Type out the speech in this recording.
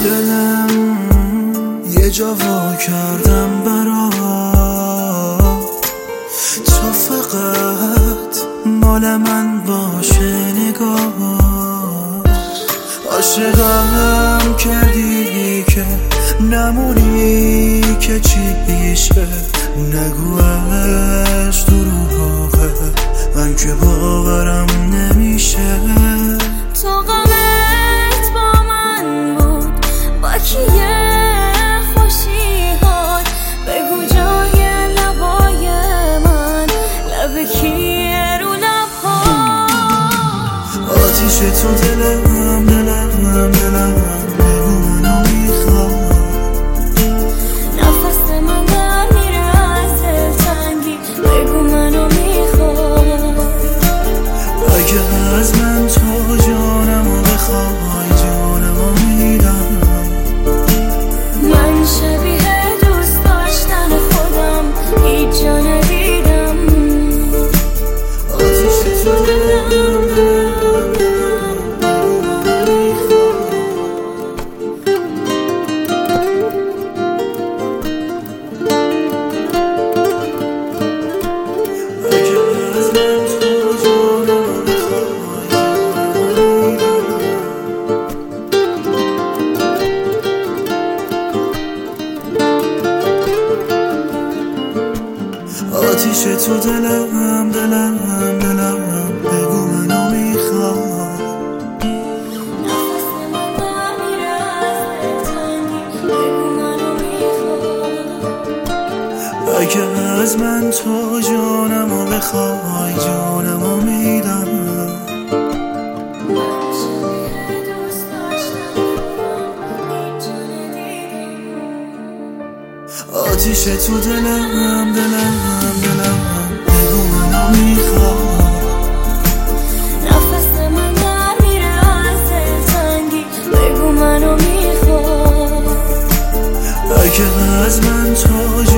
دلم یه جا وا کردم برات، تا فقط مال من باشه نگاه. عاشقم کردی که نمونی که چیشه، نگوش دروغه من که باورم نمیشه. تو غمت با من بود با کیه خوشیهات، بگو جای لبای من لب کیه رو لبها. آتیش تو دلم دلم دلم بگو منو میخواد. نفس من در میره از دلتنگی، بگو منو میخواد. اگه از من تو جانمو بخوای جانمو میدم. من شبیه دوست داشتن خودم هیچ جا ندیدم. آتیش تو دلم آتیش تو دلم دلم دلم بگو منو میخواد. نفس من در میره از دلتنگی، بگو منو میخواد. اگه از من تو جانمو بخوای جانمو میدم. من شبیه دوست داشتن خودم هیچ جا ندیدم. آتیش تو دلم دلم دلم بگو منو میخواد. نفس من در میره از دلتنگی، بگو منو میخواد. اگه از من تو